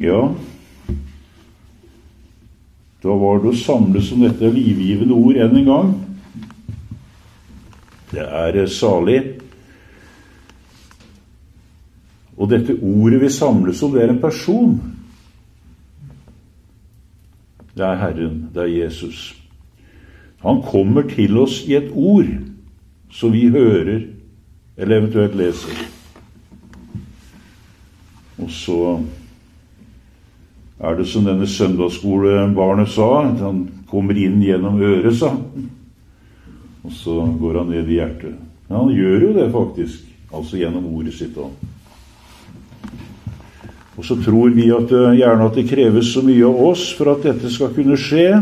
Ja, da var det å samles om dette livgivende ord enn en gang. Det salig. Og dette ordet vi samles om, det en person. Det Herren, det Jesus. Han kommer til oss i et ord, som vi hører, eller eventuelt leser. Og så det som denne søndagsskolebarnet sa, at han kommer inn gjennom øret, sa han. Og så går han ned i hjertet. Men han gjør jo det faktisk, altså gjennom ordet sitt. Og så tror vi gjerne at det kreves så mye av oss for at dette skal kunne skje.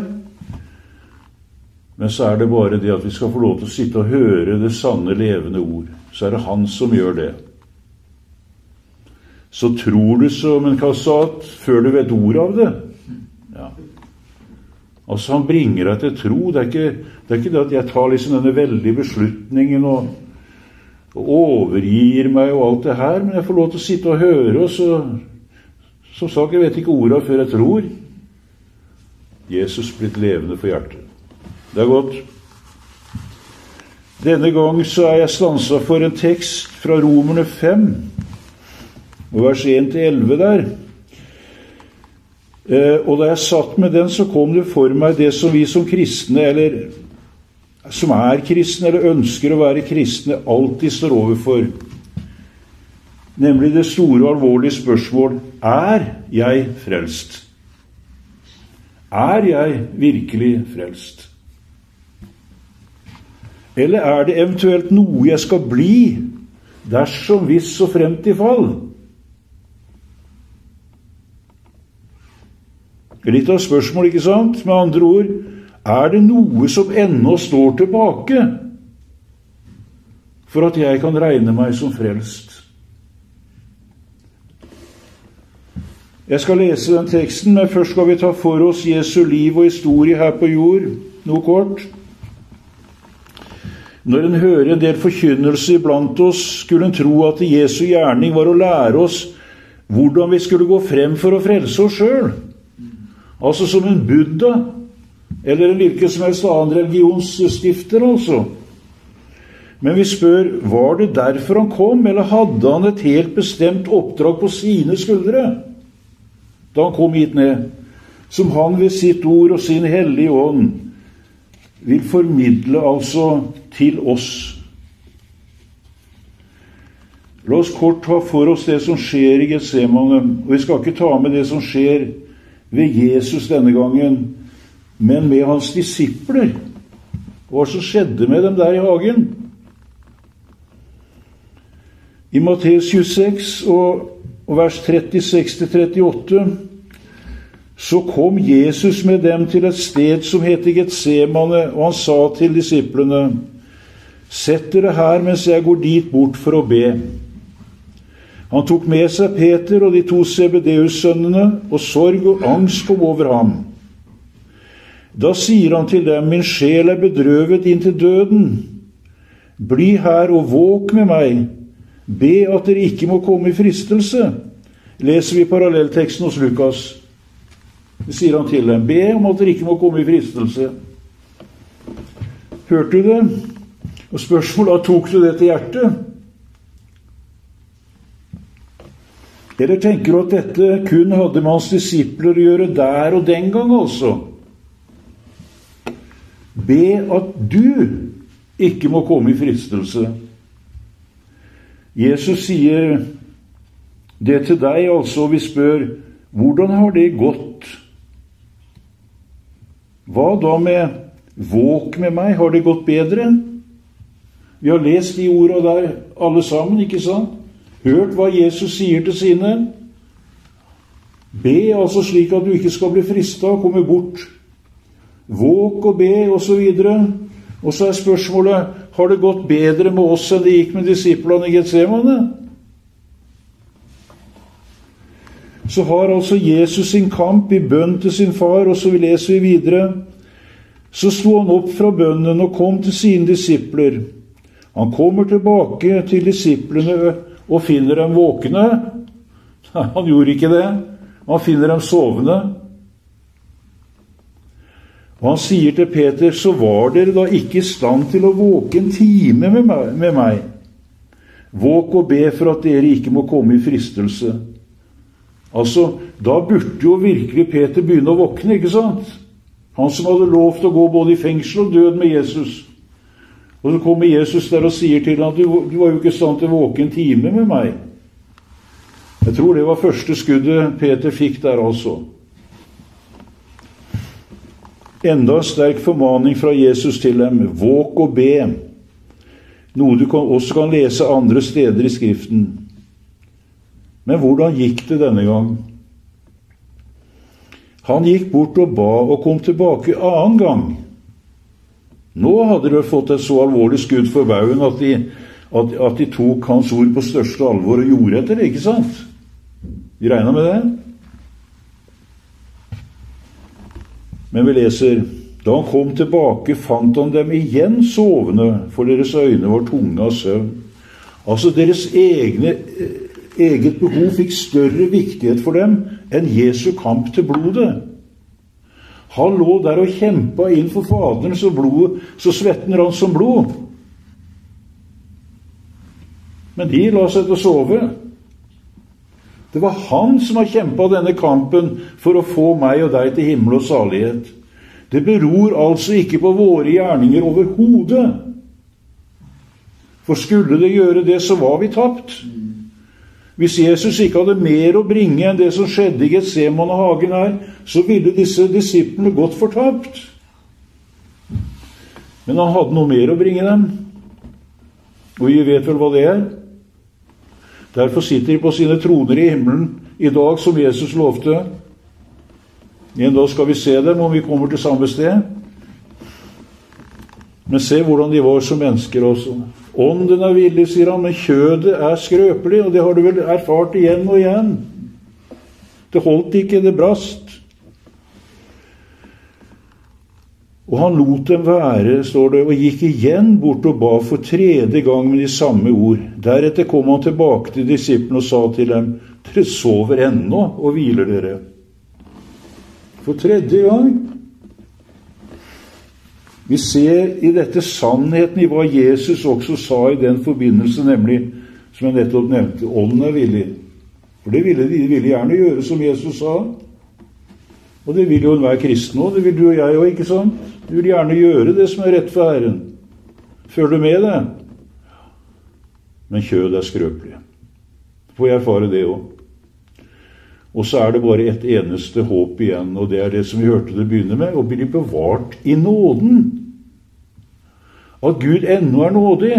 Men så det bare det at vi skal få lov til å sitte og høre det sanne, levende ord. Så det han som gjør det. Så tror du som en kassat før du vet ord av det. Ja. Altså han bringer deg til tro. Det er ikke det at jeg tar liksom denne veldige beslutningen og overgir meg og alt det her, men jeg får lov til å sitte og høre, og så, som sagt, jeg vet ikke ordet før jeg tror. Jesus blitt levende for hjertet. Det godt. Denne gang så jeg stanset for en tekst fra Romerne 5, og vers 1-11 der. Og da jeg satt med den, så kom det for meg det som vi som kristne, eller som kristne, eller ønsker å være kristne, alltid står overfor. Nemlig det store og alvorlige spørsmål: jeg frelst? Jeg virkelig frelst? Eller det eventuelt noe jeg skal bli, dersom, hvis og frem til fall? Litt av spørsmål, ikke sant? Med andre ord, det noe som ennå står tilbake for at jeg kan regne meg som frelst? Jeg skal lese den teksten, men først skal vi ta for oss Jesu liv og historie her på jord, noe kort. Når en hører en del forkynnelse iblant oss, skulle en tro at Jesu gjerning var å lære oss hvordan vi skulle gå frem for å frelse oss selv. Altså som en Buddha, eller en hvilken som helst annen religionsstifter, altså. Men vi spør, var det derfor han kom, eller hadde han et helt bestemt oppdrag på sine skuldre, da han kom hit ned, som han ved sitt ord og sin hellige ånd vil formidle altså til oss? La oss kort ta for oss det som skjer i Getsemane, og vi skal ikke ta med det som skjer ved Jesus denne gangen, men med hans disipler. Hva som skjedde med dem der i hagen? I Matteus 26 og vers 36-38 så kom Jesus med dem til et sted som heter Getsemane, og han sa til disiplene: «Sett dere her mens jeg går dit bort for å be.» Han tok med seg Peter og de 2 Zebedeus-sønnene, og sorg og angst kom over ham. Da sier han til dem: «Min sjel bedrøvet inntil døden. Bli her og våk med meg. Be at dere ikke må komme i fristelse.» Leser vi parallellteksten hos Lukas. Det sier han til dem: «Be om at dere ikke må komme i fristelse.» Hørte du det? Og spørsmålet: tok du det til hjertet? Eller tenker du at dette kun hadde med hans disipler å gjøre der og den gang altså? Be at du ikke må komme i fristelse. Jesus sier det til deg altså, og vi spør: hvordan har det gått? Hva da med våk med meg? Har det gått bedre? Vi har lest de ordene der alle sammen, ikke sant? Hørt hva Jesus sier til sine. Be altså slik at du ikke skal bli fristet og komme bort. Våk og be, og så videre. Og så spørsmålet: har det gått bedre med oss enn det gikk med disiplene i Getsemane? Så har altså Jesus sin kamp i bønn til sin far, og så leser vi videre. Så sto han opp fra bønnen og kom til sine disipler. Han kommer tilbake til disiplene og finner dem våkne. Han gjorde ikke det. Han finner dem sovende. Og han sier til Peter, så var dere da ikke i stand til å våke en time med meg. Våk og be for at dere ikke må komme i fristelse. Altså, da burde jo virkelig Peter begynne å våkne, ikke sant? Han som hadde lovt å gå både i fengsel og død med Jesus. Og så kommer Jesus der og sier til ham, du var jo ikke i stand til å våke en time med meg. Jeg tror det var første skuddet Peter fikk der altså. Enda en sterk formaning fra Jesus til dem, våk og be. Noe du også kan lese andre steder i Skriften. Men hvordan gikk det denne gang? Han gikk bort og ba og kom tilbake annen gang. Nå hadde de fått et så alvorlig skudd for baugen at de tok hans ord på største alvor og gjorde etter det, ikke sant? De regnet med det. Men vi leser, da han kom tilbake, fant han dem igjen sovende, for deres øyne var tunge av søvn. Altså deres eget behov fikk større viktighet for dem enn Jesu kamp til blodet. Han lå der og kjempet inn for Faderen, så svetten rant som blod. Men de la seg til å sove. Det var han som har kjempet denne kampen for å få meg og deg til himmel og salighet. Det beror altså ikke på våre gjerninger overhodet. For skulle det gjøre det, så var vi tapt. Hvis Jesus ikke hadde mer å bringe enn det som skjedde i Getsemane-hagen her, så ville disse disiplene gått fortapt. Men han hadde noe mer å bringe dem. Og vi vet vel hva det er. Derfor sitter de på sine troner i himmelen i dag, som Jesus lovte. En dag skal vi se dem om vi kommer til samme sted. Men se hvordan de var som mennesker også. Ånden er villig, sier han, men kjødet er skrøpelig, og det har du vel erfart igjen og igjen. Det holdt ikke, det brast. Og han lot dem være, står det, og gikk igjen bort og ba for tredje gang med de samme ord. Deretter kom han tilbake til disiplene og sa til dem, dere sover ennå og hviler dere. For tredje gang. Vi ser i dette sannheten i hva Jesus også sa i den forbindelse, nemlig, som jeg nettopp nevnte, ånden er villig. For det ville de ville gjerne gjøre som Jesus sa. Og det vil jo enhver kristen også, det vil du og jeg også, ikke sant? Du vil gjerne gjøre det som er rett for Herren. Føler du med det? Men kjød er skrøpelig. Får jeg erfare det også. Og så er det bare et eneste håp igjen, og det er det som vi hørte det begynne med, å bli bevart i nåden. At Gud ennå er nådig.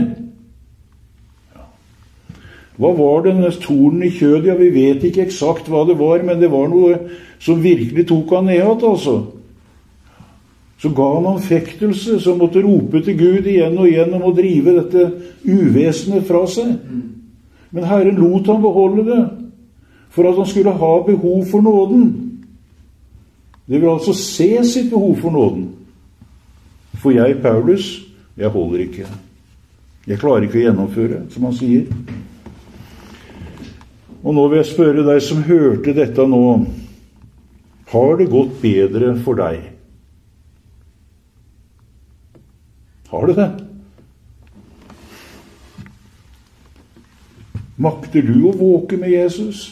Hva var denne tornen i kjødet? Ja, vi vet ikke eksakt hva det var, men det var noe som virkelig tok han ned, altså. Så ga han anfektelse, som måtte rope til Gud igjen og igjen om å drive dette uvesenet fra seg. Men Herren lot han beholde det, for at han skulle ha behov for nåden. Det vil altså se sitt behov for nåden. For jeg, Paulus, jeg holder ikke. Jeg klarer ikke å gjennomføre, som han sier. Og nå vil jeg spørre deg som hørte dette nå, har det gått bedre for deg? Har det det? Makter du å våke med Jesus?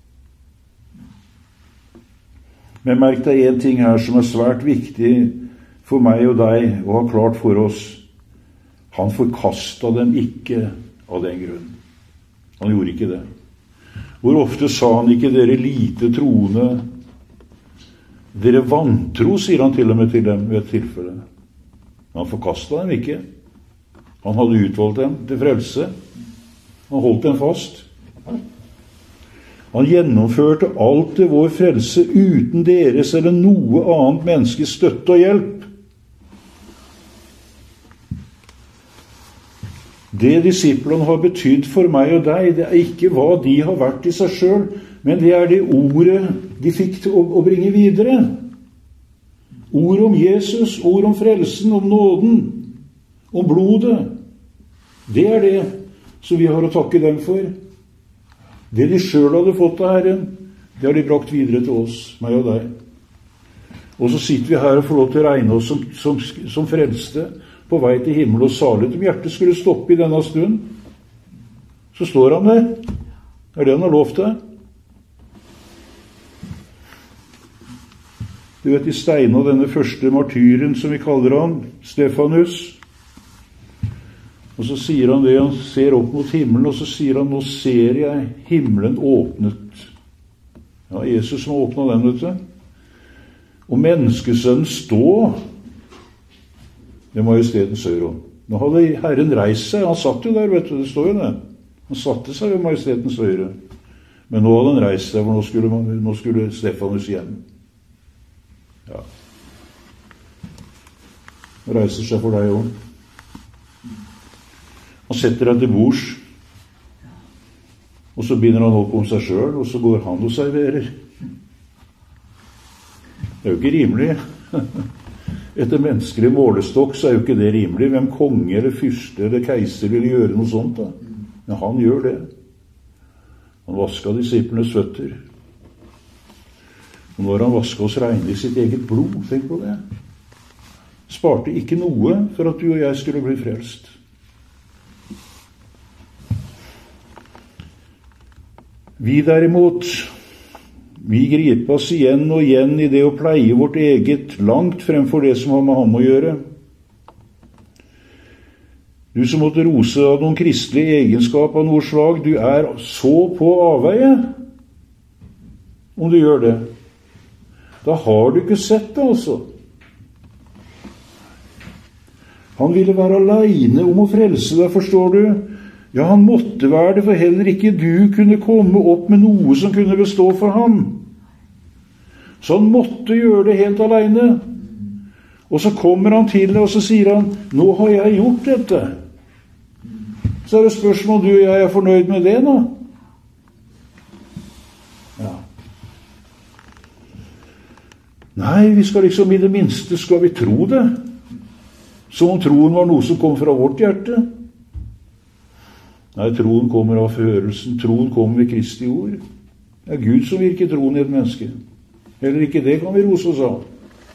Men merk deg en ting her som er svært viktig for meg og deg å ha klart for oss. Han forkastet dem ikke av den grunn. Han gjorde ikke det. Hvor ofte sa han ikke dere lite troende? Dere vantro, sier han til og med til dem ved et tilfelle. Han forkastet dem ikke. Han hadde utvalgt dem til frelse. Han holdt dem fast. Han gjennomførte alt til vår frelse uten deres eller noe annet menneskes støtte og hjelp. Det disiplene har betydd for meg og deg, det er ikke hva de har vært i seg selv, men det er det ordet de fikk til å bringe videre. Ord om Jesus, ord om frelsen, om nåden, om blodet. Det er det som vi har å takke dem for. Det de selv hadde fått av Herren, Det har de brakt videre til oss, meg og deg. Og så sitter vi her og får lov til å regne oss som frelste, på vei til himmel og salighet. Om hjertet skulle stoppe i denne stund, så står han der. Det er det han har lovt deg. Du vet, i Steina, denne første martyren som vi kaller han, Stefanus. Og så sier han det, han ser opp mot himmelen, og så sier han, nå ser jeg himmelen åpnet. Ja, Jesus som har åpnet den, vet du. Og menneskesønnen stå ved majestetens høyre hånd. Nå hadde Herren reist seg, han satt jo der, vet du, det står jo det. Han satte seg ved majestetens høyre. Men nå hadde han reist seg, for nå skulle Stefanus hjem. Ja. Han reiser seg for deg også. Han setter deg til bords, og så binder han opp om seg selv, og så går han og serverer. Det er jo ikke rimelig. Etter menneskelig målestokk så er jo ikke det rimelig. Hvem konge eller fyrste eller keiser vil gjøre noe sånt da? Men han gjør det. Han vasket disiplenes føtter. Og når han vasket oss reine i sitt eget blod, tenk på det. Sparte ikke noe for at du og jeg skulle bli frelst. Vi derimot, vi gripes igjen og igjen i det å pleie vårt eget, langt fremfor det som har med ham å gjøre. Du som måtte rose av noen kristelige egenskap av noe slag, du er så på avveie, om du gjør det. Da har du ikke sett det, altså. Han ville være alene om å frelse deg, forstår du? Ja, han måtte være det, for heller ikke du kunne komme opp med noe som kunne bestå for ham. Så han måtte gjøre det helt alene. Og så kommer han til det, og så sier han, nå har jeg gjort dette. Så er det spørsmål, du og jeg er fornøyd med det da? Ja. Nei, vi skal liksom i det minste skal vi tro det. Som om troen var noe som kom fra vårt hjerte. Nei, troen kommer av forhørelsen. Troen kommer ved Kristi ord. Det er Gud som virker troen i et menneske. Heller ikke det kan vi rose oss av.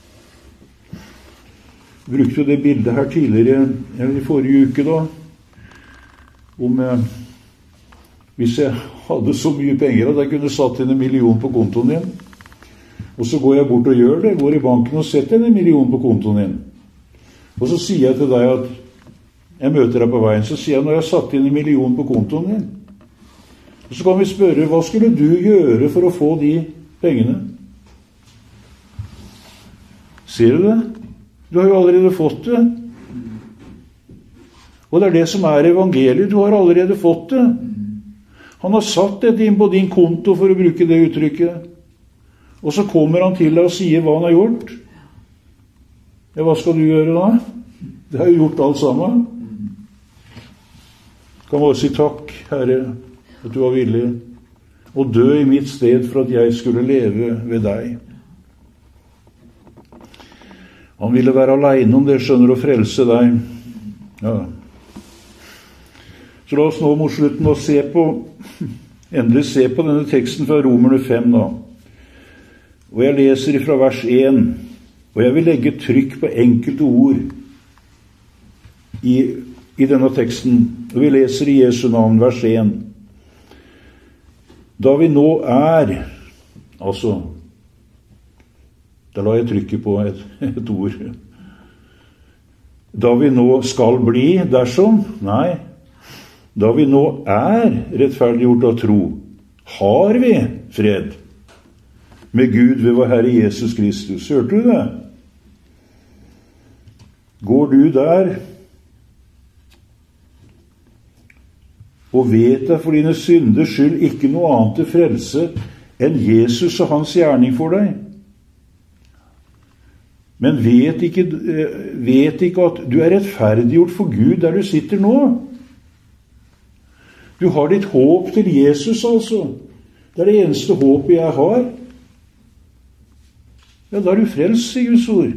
Vi brukte jo det bildet her tidligere, eller i forrige uke da, om hvis jeg hadde så mye penger at jeg kunne satt inn 1 million på kontoen din, og så går jeg bort og gjør det, går i banken og setter inn 1 million på kontoen din. Og så sier jeg til deg at jeg møter deg på veien, så sier jeg, når jeg har satt inn 1 million på kontoen din, og så kan vi spørre, hva skulle du gjøre for å få de pengene? Ser du det? Du har jo allerede fått det. Og det er det som er evangeliet, du har allerede fått det. Han har satt dette inn på din konto, for å bruke det uttrykket. Og så kommer han til deg og sier hva han har gjort. Ja, hva skal du gjøre da? Det har jo gjort alt sammen. Kan bare si takk, Herre, at du var villig å dø i mitt sted for at jeg skulle leve ved deg. Han ville være alene om det, skjønner, å frelse deg. Ja. Så la oss nå mot slutten og endelig se på denne teksten fra Romerne 5 da. Og jeg leser fra vers 1, og jeg vil legge trykk på enkelte ord i denne teksten. Og vi leser i Jesu navn, vers 1. Da vi nå er, altså, da la jeg trykke på et ord. Da vi nå skal bli, dersom, nei, da vi nå er rettferdiggjort av tro, har vi fred med Gud ved vår Herre Jesus Kristus. Hørte du det? Går du der og vet deg for dine synders skyld ikke noe annet til frelse enn Jesus og hans gjerning for deg? Men vet ikke at du er rettferdiggjort for Gud der du sitter nå? Du har ditt håp til Jesus, altså. Det er det eneste håpet jeg har. Ja, da er du frelst, i Guds ord.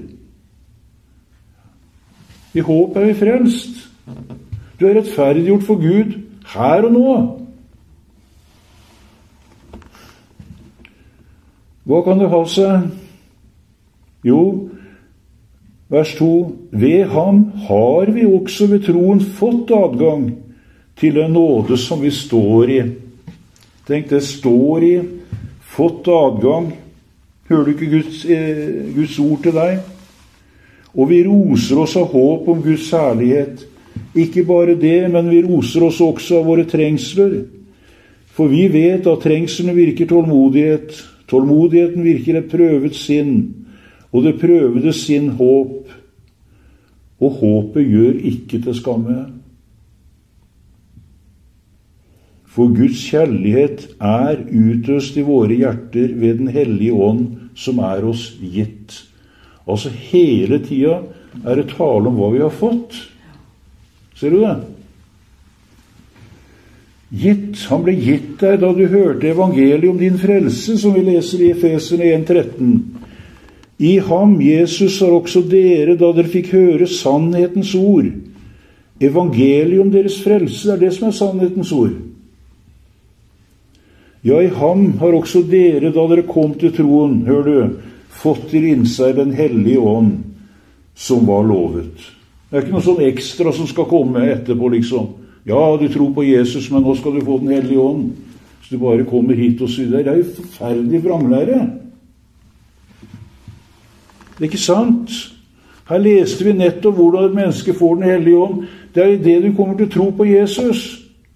I håp er vi frelst. Du er rettferdiggjort for Gud her og nå. Hva kan det ha seg? Jo, vers 2, ved ham har vi også ved troen fått adgang til den nåde som vi står i. Tenk, det står i, fått adgang. Hører du ikke Guds ord til deg? Og vi roser oss av håp om Guds herlighet. Ikke bare det, men vi roser oss også av våre trengsler. For vi vet at trengslene virker tålmodighet. Tålmodigheten virker et prøvet sinn, og det prøvede sinn håp. Og håpet gjør ikke til skamme. For Guds kjærlighet er utøst i våre hjerter ved den hellige ånd som er oss gitt. Altså hele tida er det tale om hva vi har fått. Ser du det? Gitt. Han ble gitt deg da du hørte evangeliet om din frelse, som vi leser i Efeserne 1,13. I ham, Jesus, har også dere, da dere fikk høre sannhetens ord. Evangeliet om deres frelse er det som er sannhetens ord. Ja, i ham har også dere, da dere kom til troen, hør du, fått til innseg den hellige ånd som var lovet. Det er ikke noe sånn ekstra som skal komme etterpå, liksom. Ja, du tror på Jesus, men nå skal du få den hellige ånd. Så du bare kommer hit og sier det. Det er jo forferdelig vranglære. Det er ikke sant. Her leste vi nettopp hvordan et menneske får den hellige ånd. Det er jo det du kommer til å tro på Jesus.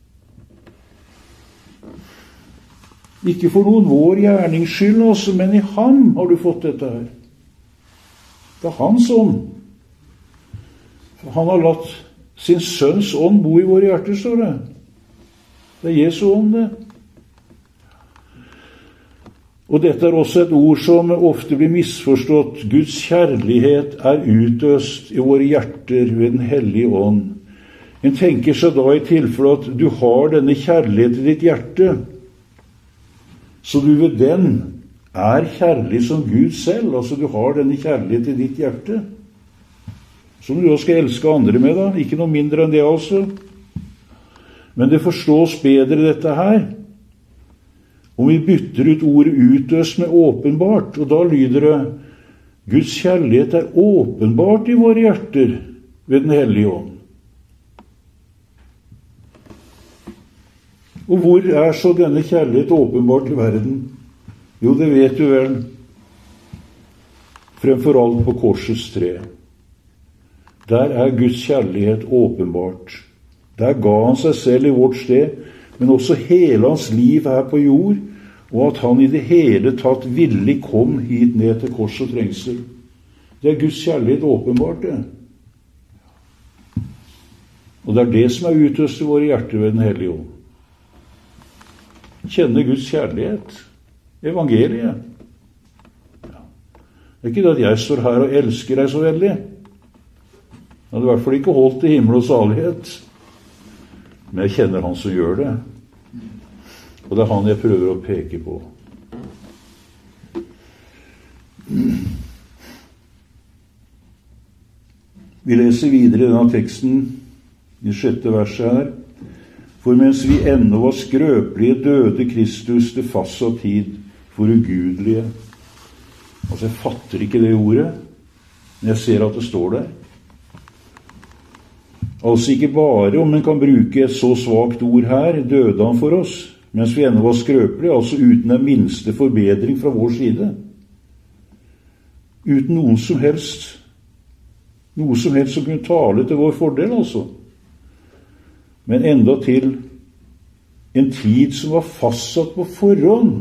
Ikke for noen vår gjernings skyld også, men i ham har du fått dette her. Det er hans ånd. Han har latt sin sønns ånd bo i våre hjerter, står det. Det er Jesu ånd, det. Og dette er også et ord som ofte blir misforstått. Guds kjærlighet er utøst i våre hjerter ved den hellige ånd. En tenker seg da i tilfelle at du har denne kjærlighet i ditt hjerte, så du ved den er kjærlig som Gud selv. Altså du har denne kjærlighet i ditt hjerte, som du da skal elske andre med, da. Ikke noe mindre enn det altså. Men det forstås bedre dette her om vi bytter ut ordet utøst med åpenbart, og da lyder det Guds kjærlighet er åpenbart i våre hjerter ved den hellige ånd. Og hvor er så denne kjærlighet åpenbart i verden? Jo, det vet du vel. Fremfor alt på korsets tre. Der er Guds kjærlighet åpenbart. Der ga han seg selv i vårt sted, men også hele hans liv her på jord, og at han i det hele tatt villig kom hit ned til kors og trengsel. Det er Guds kjærlighet åpenbart, det. Og det er det som er utøst i våre hjerter ved den hellige ånd. Kjenne Guds kjærlighet. Evangeliet. Ja. Det er ikke det at jeg står her og elsker deg så veldig. Jeg hadde i hvert fall ikke holdt til himmel og salighet. Men jeg kjenner han som gjør det. Og det er han jeg prøver å peke på. Vi leser videre i denne teksten, i 6. verset her. For mens vi ennå var skrøpelige, døde Kristus til fastsatt tid for ugudelige. Altså, jeg fatter ikke det ordet, men jeg ser at det står der. Altså ikke bare, om man kan bruke et så svagt ord her, døde han for oss, mens vi ennå var skrøpelige, altså uten den minste forbedring fra vår side. Uten noe som helst som kunne tale til vår fordel, altså. Men enda til en tid som var fastsatt på forhånd.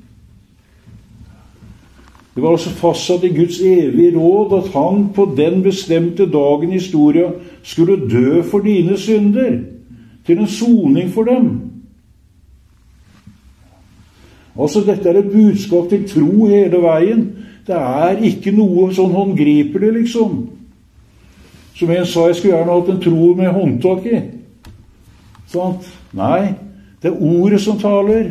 Det var altså fastsatt i Guds evige råd at han på den bestemte dagen i historia skulle dø for dine synder, til en soning for dem. Altså dette er et budskap til tro hele veien. Det er ikke noe sånn håndgripelig, liksom. Som en sa, jeg skulle gjerne hatt en tro med håndtak i. Sant? Nei, det er ordet som taler.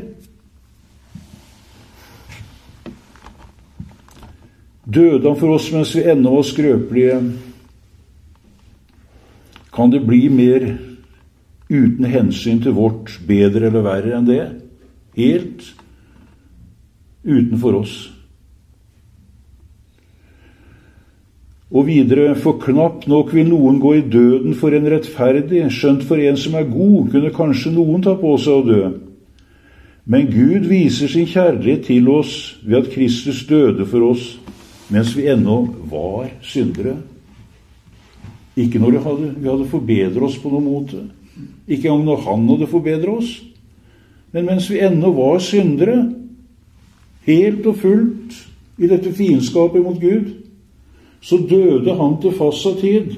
Døde han for oss mens vi ennå var skrøpelige? Kan det bli mer uten hensyn til vårt bedre eller verre enn det? Helt utenfor oss. Og videre, for knapt nok vil noen gå i døden for en rettferdig, skjønt for en som er god, kunne kanskje noen ta på seg å dø. Men Gud viser sin kjærlighet til oss ved at Kristus døde for oss, mens vi ennå var syndere. Ikke når vi hadde forbedret oss på noen måte, ikke engang når han hadde forbedret oss, men mens vi ennå var syndere, helt og fullt i dette fiendskapet mot Gud, så døde han til fastsatt tid.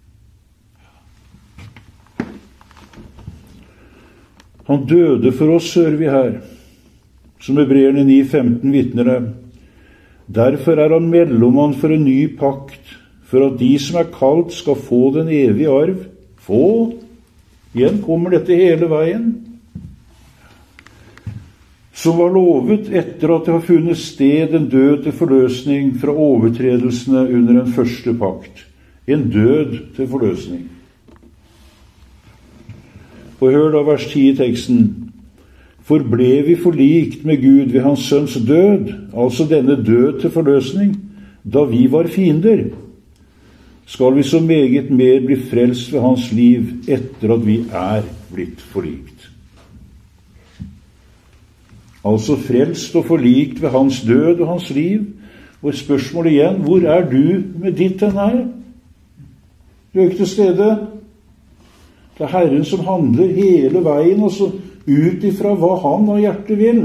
Han døde for oss, hører vi her, som Hebreerne 9:15 vitner det. Derfor er han mellommann for en ny pakt, for at de som er kalt skal få den evige arv. Få, igjen kommer dette hele veien, som var lovet etter at det har funnet sted en død til forløsning fra overtredelsene under den første pakt. En død til forløsning. Og hør da vers 10 i teksten. For ble vi forlikt med Gud ved hans sønns død, altså denne død til forløsning, da vi var fiender, skal vi så meget mer bli frelst ved hans liv etter at vi er blitt forlikt. Altså frelst og forlikt ved hans død og hans liv. Og spørsmålet igjen, hvor er du med ditt den her? Du er ikke til stede. Det er Herren som handler hele veien, og så ut ifra hva han av hjertet vil.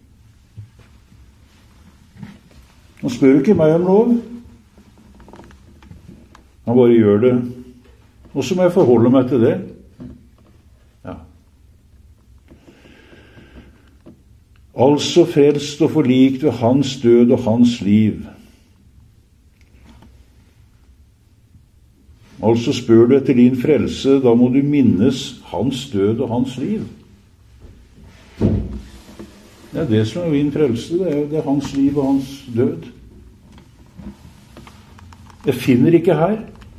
Han spør ikke meg om lov. Han bare gjør det. Og så må jeg forholde meg til det. Ja. Altså frelst og forlikt ved hans død og hans liv. Altså spør du etter din frelse, da må du minnes hans død og hans liv. Det er det som er min frelse, det er hans liv og hans død. Jeg finner ikke her.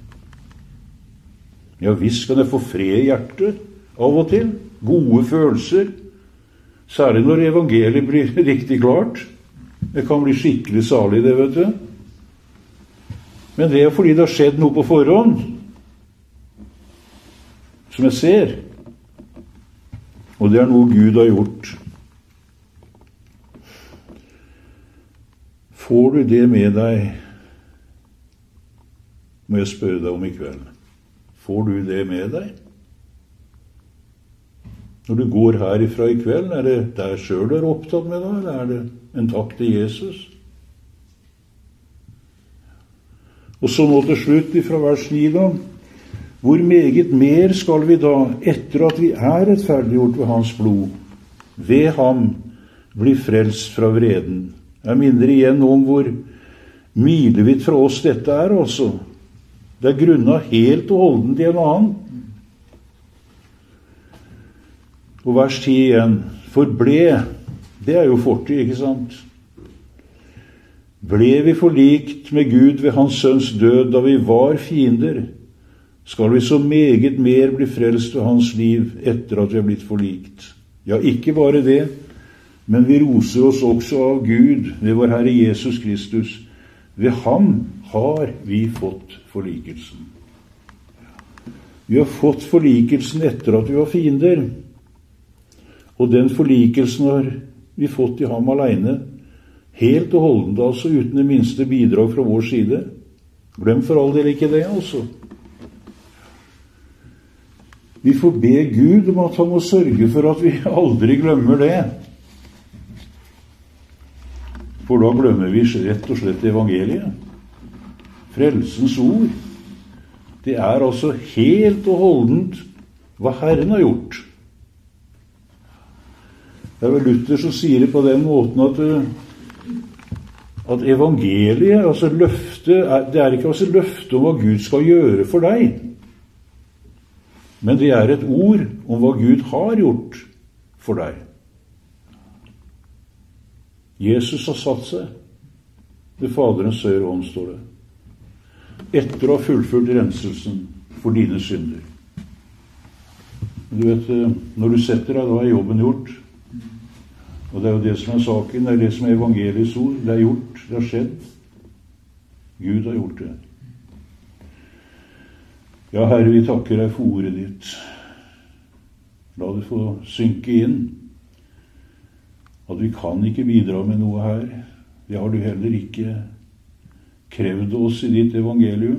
Ja visst kan jeg få fred i hjertet av og til, gode følelser, særlig når evangeliet blir riktig klart. Det kan bli skikkelig salig det, vet du. Men det er fordi det har skjedd noe på forhånd, som jeg ser. Og det er noe Gud har gjort. Får du det med deg, må jeg spørre deg om i kveld. Får du det med deg? Når du går herifra i kveld, er det deg selv du er opptatt med deg, eller er det en takk til Jesus? Og så nå til slutt fra vers 9 da. Hvor meget mer skal vi da, etter at vi er rettferdiggjort ved hans blod, ved ham bli frelst fra vreden? Jeg minner igjen om hvor milevidt fra oss dette er, altså. Det er grunnet helt og holdent i en annen. Og vers 10 igjen. For ble, det er jo fortid, ikke sant? Ble vi forlikt med Gud ved hans sønns død da vi var fiender, skal vi så meget mer bli frelst ved hans liv etter at vi er blitt forlikt. Ja, ikke bare det, men vi roser oss også av Gud ved vår Herre Jesus Kristus. Ved ham har vi fått forlikelsen. Vi har fått forlikelsen etter at vi var fiender. Og den forlikelsen har vi fått i ham alene, helt og holdent, altså uten det minste bidrag fra vår side. Glem for all del ikke det, altså. Vi får be Gud om at han må sørge for at vi aldri glemmer det. For da glemmer vi rett og slett evangeliet. Frelsens ord. Det er altså helt og holdent hva Herren har gjort. Det er vel Luther som sier det på den måten at evangeliet, altså løftet, det er ikke altså løftet om hva Gud skal gjøre for deg, men det er et ord om hva Gud har gjort for deg. Jesus har satt seg ved Faderens høyre hånd, står det, etter å ha fullført renselsen for dine synder. Du vet, når du setter deg, da er jobben gjort. Og det er jo det som er saken, det er det som er evangeliets ord. Det er gjort, det har skjedd. Gud har gjort det. Ja, Herre, vi takker deg for ordet ditt. La det få synke inn at vi kan ikke bidra med noe her. Det har du heller ikke krevd oss i ditt evangelium.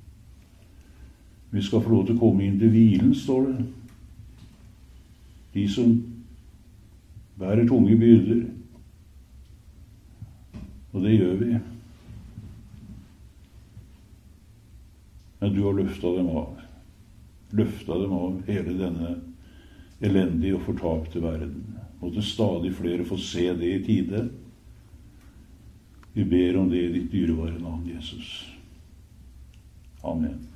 Vi skal få lov til å komme inn til hvilen, står det. De som bærer tunge byrder. Og det gjør vi. Men du har løftet dem av. Løftet dem av hele denne elendige og fortapte verden. Måtte stadig flere få se det i tide. Vi ber om det i ditt dyrebare navn, Jesus. Amen.